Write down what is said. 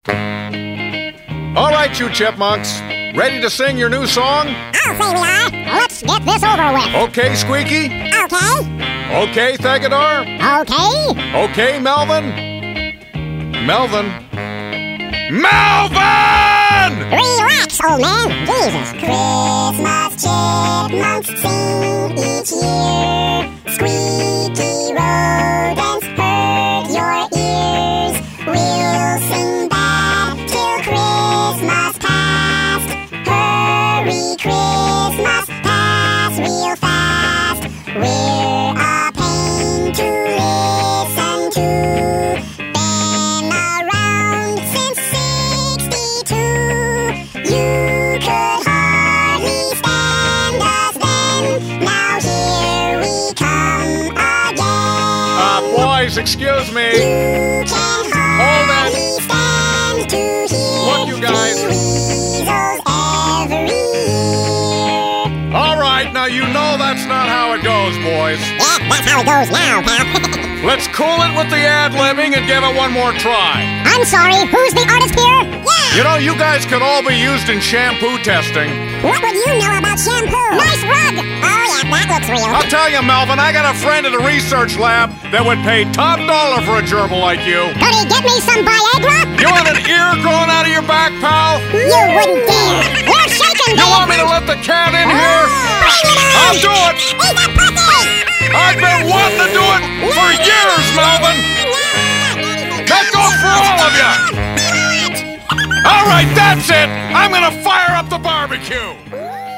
All right, you chipmunks. Ready to sing your new song? I'll say we are. Let's get this over with. Okay, Squeaky? Okay. Okay, Thegador? Okay. Okay, Melvin? Melvin? Melvin! Relax, old man. Jesus. Christmas chipmunks sing each year. Squeaky rodents hurt your ears. We'll sing back till Christmas past. Hurry, Christmas pass real fast. We're a pain to listen to. Been around since '62. You could hardly stand us then. Now here we come again. Boys, excuse me. You can hardly stand to hear Look, you guys. the weasels every year. All right, now you know that's not how it goes, boys. Yeah, that's how it goes now, pal. Let's cool it with the ad-libbing and give it one more try. I'm sorry, who's the artist here? Yeah! You know, you guys could all be used in shampoo testing. What would you know about shampoo? Nice rug! Oh yeah, that looks real. I'll tell you, Melvin, I got a friend at a research lab that would pay top dollar for a gerbil like you. Could he get me some Viagra? You want an ear growing out of your back, pal? You wouldn't dare. We're shaking, You want me to let the cat in here? Bring it on! I'll do it! He's a pussy! I've been wanting to do it for years, Melvin! That goes for all of you! All right, that's it! I'm gonna fire up the barbecue!